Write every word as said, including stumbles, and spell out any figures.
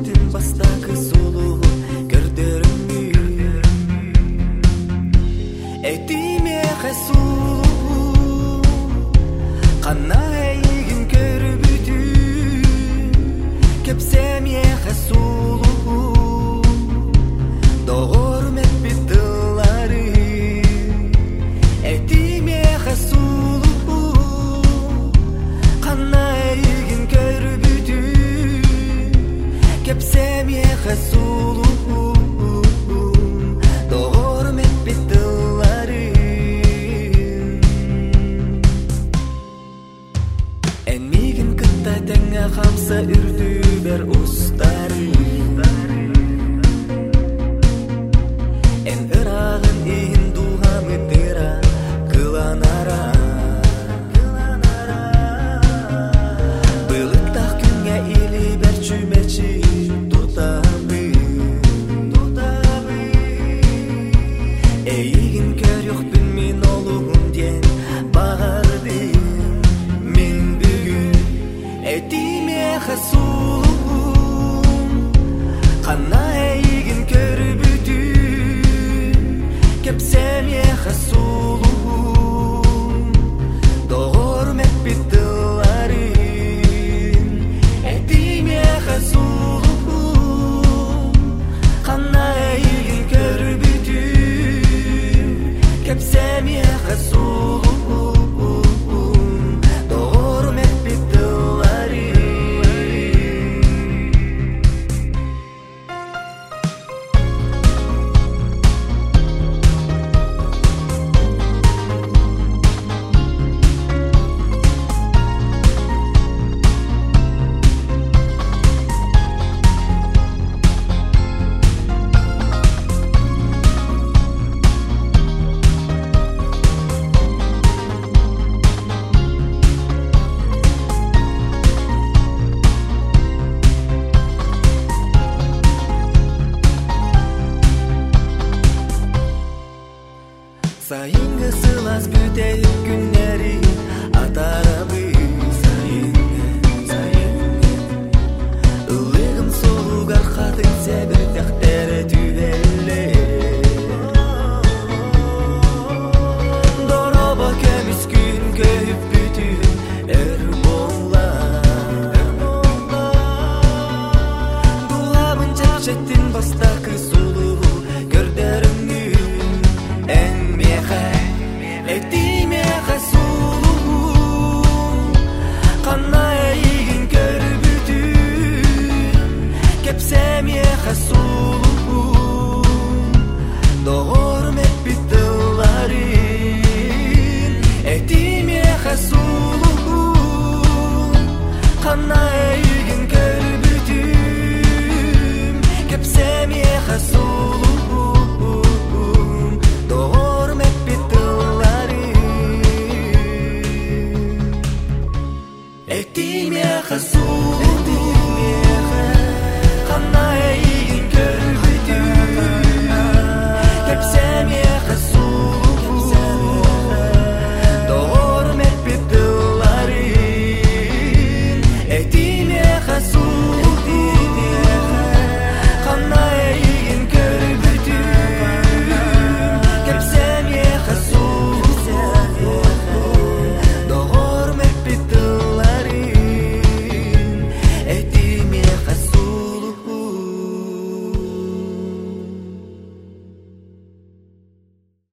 четтин бастакы сулуу көрдөрүңү этиме хасулуу кана эйгин көрбүтү кепсеме хасулуу догормет битылары этиме хасулуу кана эйгин көрбүтү кепсеме хасулуу догормет битылары энмигин кытта теңе хамса үрдү бер устары эн ырагын ин дугамы тыра кыланара былыктак күнгө или бер чүмечи тутабы эйигин көрөкпүн мен олугун ден багардым мен бүгүн этиме хасулуу кана эйигин көрбүтү кепсеме хасулуу догормет битыларын этиме хасулуу кана эйигин көрбүтү кепсеме хасулуу догормет битыларын Сайынғы сылас бүтейік күннері атарабы сайынғы, сайынғы Үлігім солуғар қатын сәбір тәқтәрі түйелі Дороба көміс күн көйіп бүтін өр болла Дұғабын жақ жеттін бастақы сұлуғы көрдеріңі этиме хасулуу кана эйигин көрбүтү кепсеме хасулуу догормет битыларын этиме хасулуу кана